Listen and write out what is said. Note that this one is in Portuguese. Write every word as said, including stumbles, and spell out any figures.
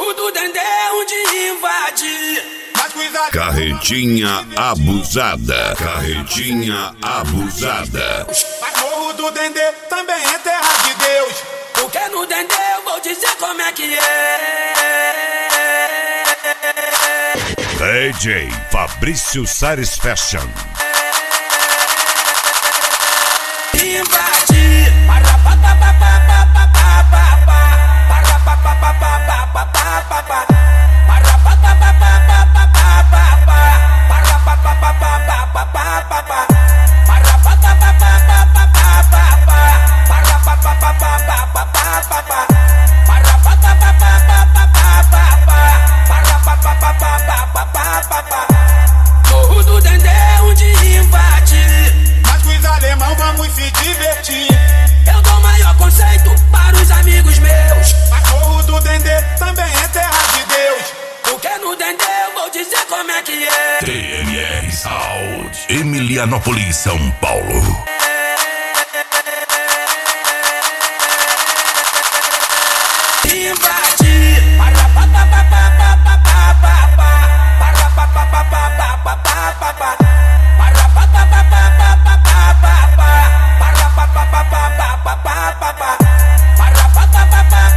Morro do Dendê onde invade. Carretinha abusada, carretinha abusada. Mas Morro do Dendê também é terra de Deus. Porque no Dendê eu vou dizer como é que é. D J Fabrício Satisfaction. Invade. Para pa pa pa pa pa pa pa pa pa. Para pa pa pa pa pa pa pa pa pa. Para pa pa pa pa pa pa pa pa pa. Para pa pa pa pa pa pa pa pa pa. Para pa pa pa pa pa pa pa pa pa. Para pa pa pa pa pa pa pa pa pa. Para pa pa pa pa pa pa pa pa pa. Para pa pa pa pa pa pa pa pa pa. Morro do Dendê onde invade. Mas com os alemão vamos se divertir. Eu dou maior conceito para os amigos meus. Mas Morro do Dendê também é terra de Deus. Porque no Dendê eu vou dizer como é que é. T M R Sound, Emilianópolis, São Paulo. Invade. Para pa pa pa pa pa pa pa pa pa. Para pa pa pa pa pa pa pa pa pa. Para pa pa pa pa pa pa pa pa pa. Para pa pa pa pa pa pa pa pa pa. Para pa pa pa pa